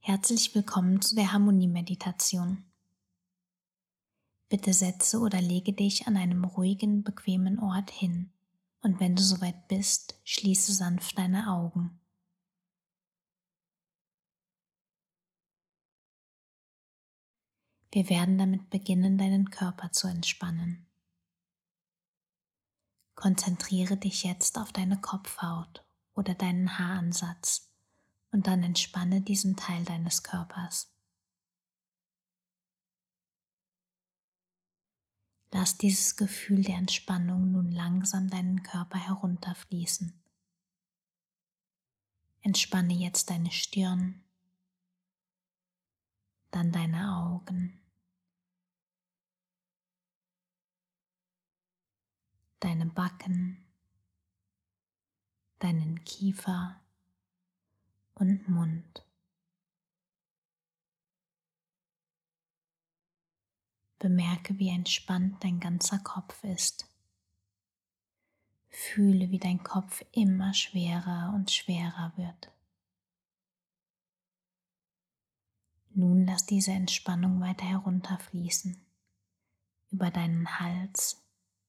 Herzlich willkommen zu der Harmonie-Meditation. Bitte setze oder lege dich an einem ruhigen, bequemen Ort hin und wenn du soweit bist, schließe sanft deine Augen. Wir werden damit beginnen, deinen Körper zu entspannen. Konzentriere dich jetzt auf deine Kopfhaut oder deinen Haaransatz und dann entspanne diesen Teil deines Körpers. Lass dieses Gefühl der Entspannung nun langsam deinen Körper herunterfließen. Entspanne jetzt deine Stirn, dann deine Augen, deine Backen, deinen Kiefer und Mund. Bemerke, wie entspannt dein ganzer Kopf ist. Fühle, wie dein Kopf immer schwerer und schwerer wird. Nun lass diese Entspannung weiter herunterfließen, über deinen Hals,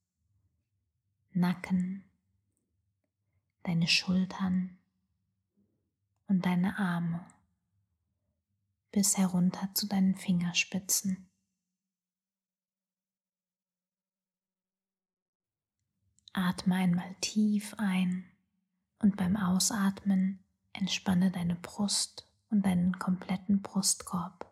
Nacken, deine Schultern und deine Arme, bis herunter zu deinen Fingerspitzen. Atme einmal tief ein und beim Ausatmen entspanne deine Brust und deinen kompletten Brustkorb.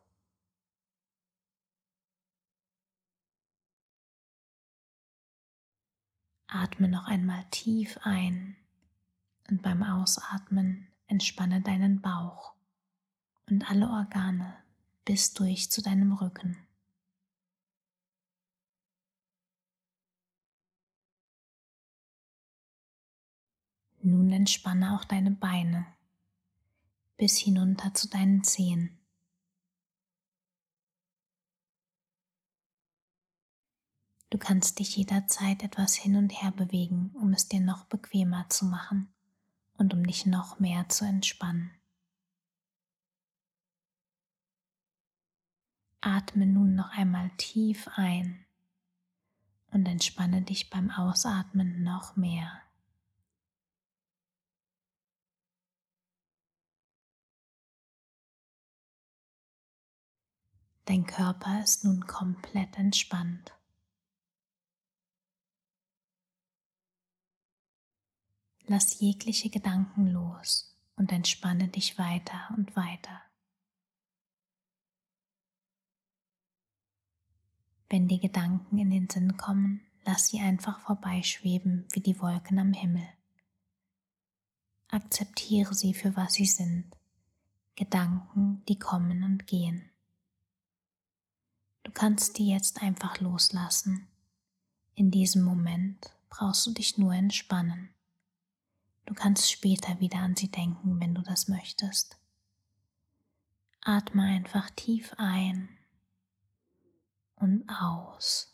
Atme noch einmal tief ein und beim Ausatmen entspanne deinen Bauch und alle Organe bis durch zu deinem Rücken. Nun entspanne auch deine Beine bis hinunter zu deinen Zehen. Du kannst dich jederzeit etwas hin und her bewegen, um es dir noch bequemer zu machen und um dich noch mehr zu entspannen. Atme nun noch einmal tief ein und entspanne dich beim Ausatmen noch mehr. Dein Körper ist nun komplett entspannt. Lass jegliche Gedanken los und entspanne dich weiter und weiter. Wenn dir Gedanken in den Sinn kommen, lass sie einfach vorbeischweben wie die Wolken am Himmel. Akzeptiere sie für was sie sind, Gedanken, die kommen und gehen. Du kannst die jetzt einfach loslassen. In diesem Moment brauchst du dich nur entspannen. Du kannst später wieder an sie denken, wenn du das möchtest. Atme einfach tief ein und aus.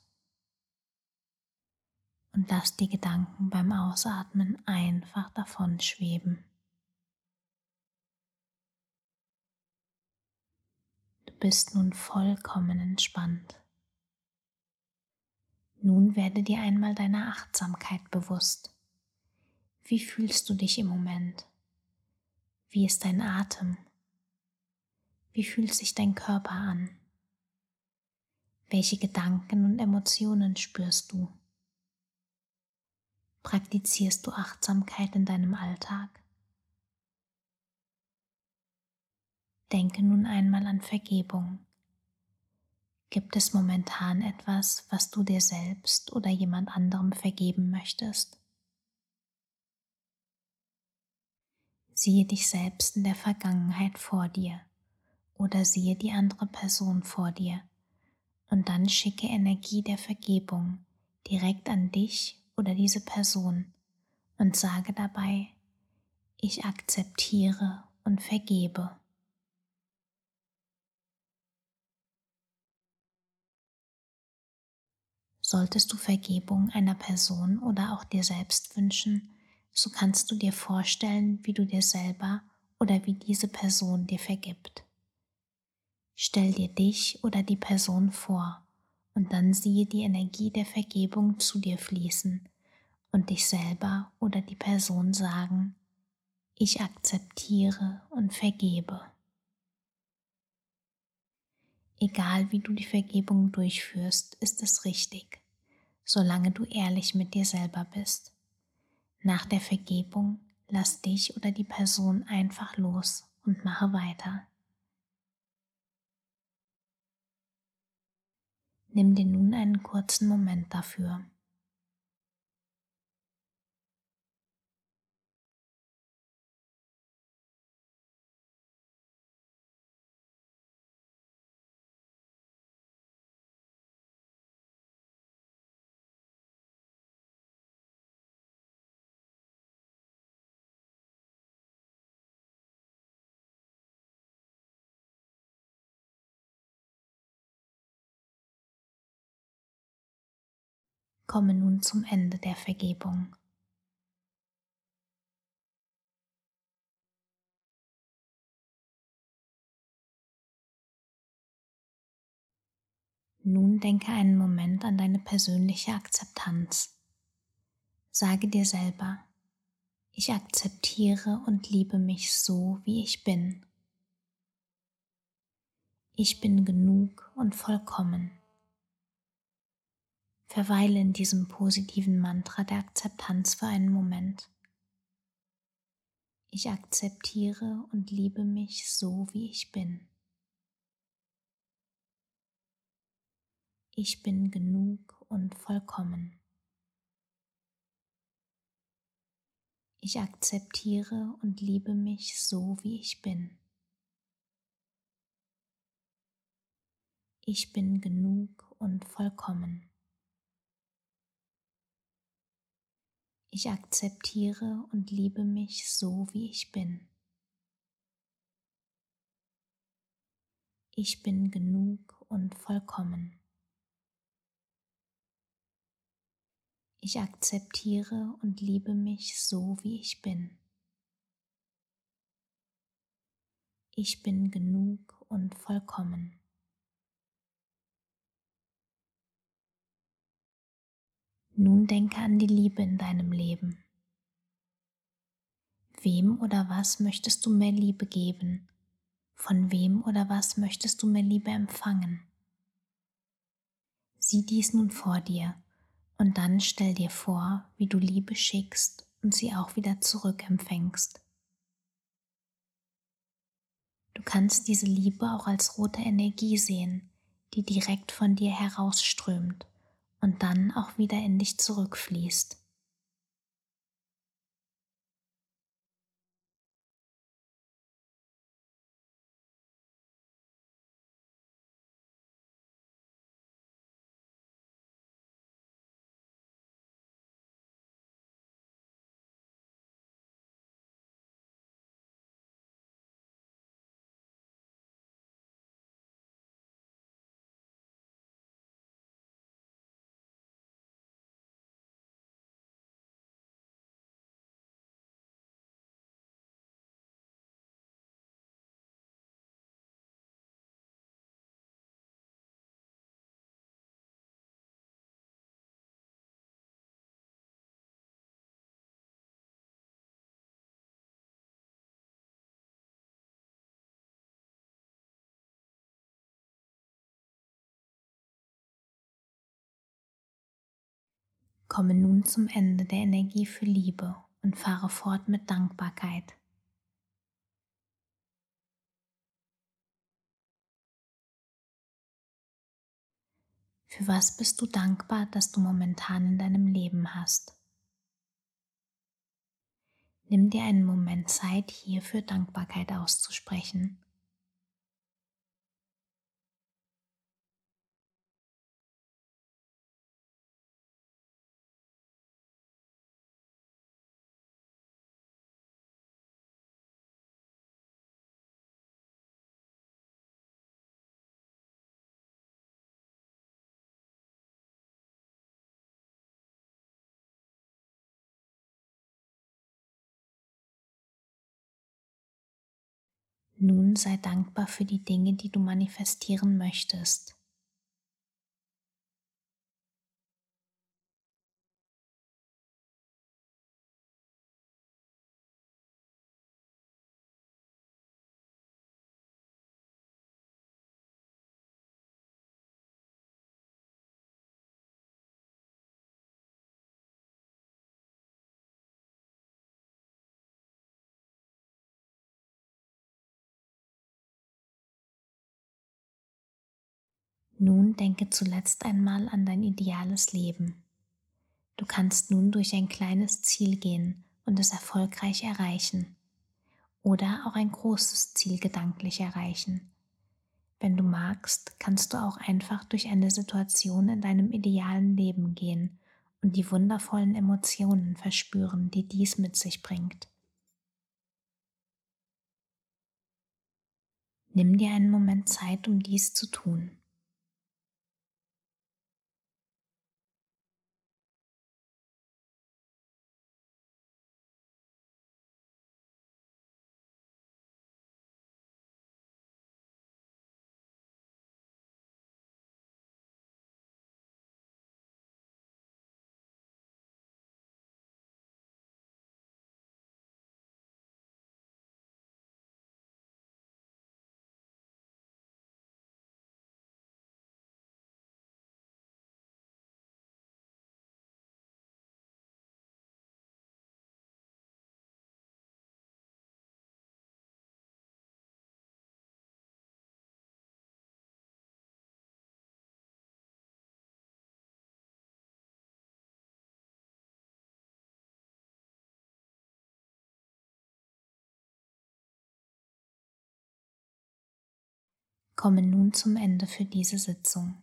Und lass die Gedanken beim Ausatmen einfach davon schweben. Du bist nun vollkommen entspannt. Nun werde dir einmal deiner Achtsamkeit bewusst. Wie fühlst du dich im Moment? Wie ist dein Atem? Wie fühlt sich dein Körper an? Welche Gedanken und Emotionen spürst du? Praktizierst du Achtsamkeit in deinem Alltag? Denke nun einmal an Vergebung. Gibt es momentan etwas, was du dir selbst oder jemand anderem vergeben möchtest? Siehe dich selbst in der Vergangenheit vor dir oder siehe die andere Person vor dir und dann schicke Energie der Vergebung direkt an dich oder diese Person und sage dabei: Ich akzeptiere und vergebe. Solltest du Vergebung einer Person oder auch dir selbst wünschen, so kannst du dir vorstellen, wie du dir selber oder wie diese Person dir vergibt. Stell dir dich oder die Person vor und dann siehe die Energie der Vergebung zu dir fließen und dich selber oder die Person sagen: Ich akzeptiere und vergebe. Egal wie du die Vergebung durchführst, ist es richtig, solange du ehrlich mit dir selber bist. Nach der Vergebung lass dich oder die Person einfach los und mache weiter. Nimm dir nun einen kurzen Moment dafür. Komme nun zum Ende der Vergebung. Nun denke einen Moment an deine persönliche Akzeptanz. Sage dir selber: Ich akzeptiere und liebe mich so, wie ich bin. Ich bin genug und vollkommen. Verweile in diesem positiven Mantra der Akzeptanz für einen Moment. Ich akzeptiere und liebe mich so, wie ich bin. Ich bin genug und vollkommen. Ich akzeptiere und liebe mich so, wie ich bin. Ich bin genug und vollkommen. Ich akzeptiere und liebe mich so, wie ich bin. Ich bin genug und vollkommen. Ich akzeptiere und liebe mich so, wie ich bin. Ich bin genug und vollkommen. Nun denke an die Liebe in deinem Leben. Wem oder was möchtest du mehr Liebe geben? Von wem oder was möchtest du mehr Liebe empfangen? Sieh dies nun vor dir und dann stell dir vor, wie du Liebe schickst und sie auch wieder zurückempfängst. Du kannst diese Liebe auch als rote Energie sehen, die direkt von dir herausströmt und dann auch wieder in dich zurückfließt. Komme nun zum Ende der Energie für Liebe und fahre fort mit Dankbarkeit. Für was bist du dankbar, dass du momentan in deinem Leben hast? Nimm dir einen Moment Zeit, hierfür Dankbarkeit auszusprechen. Nun sei dankbar für die Dinge, die du manifestieren möchtest. Nun denke zuletzt einmal an dein ideales Leben. Du kannst nun durch ein kleines Ziel gehen und es erfolgreich erreichen oder auch ein großes Ziel gedanklich erreichen. Wenn du magst, kannst du auch einfach durch eine Situation in deinem idealen Leben gehen und die wundervollen Emotionen verspüren, die dies mit sich bringt. Nimm dir einen Moment Zeit, um dies zu tun. Komme nun zum Ende für diese Sitzung.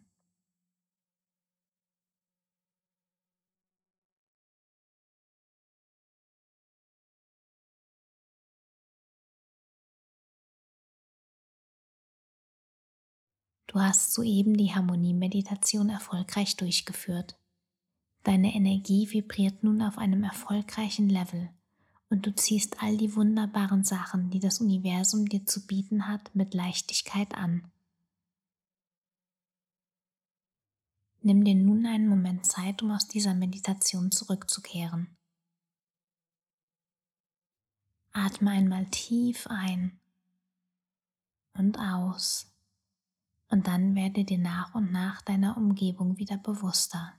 Du hast soeben die Harmonie-Meditation erfolgreich durchgeführt. Deine Energie vibriert nun auf einem erfolgreichen Level und du ziehst all die wunderbaren Sachen, die das Universum dir zu bieten hat, mit Leichtigkeit an. Nimm dir nun einen Moment Zeit, um aus dieser Meditation zurückzukehren. Atme einmal tief ein und aus und dann werde dir nach und nach deiner Umgebung wieder bewusster.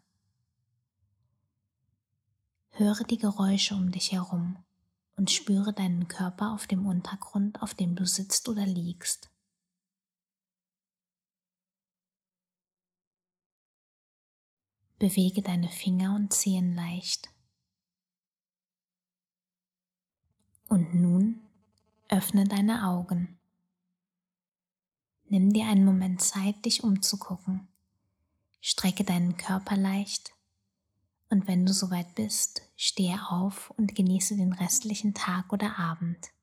Höre die Geräusche um dich herum und spüre deinen Körper auf dem Untergrund, auf dem du sitzt oder liegst. Bewege deine Finger und Zehen leicht. Und nun öffne deine Augen. Nimm dir einen Moment Zeit, dich umzugucken. Strecke deinen Körper leicht und wenn du soweit bist, stehe auf und genieße den restlichen Tag oder Abend.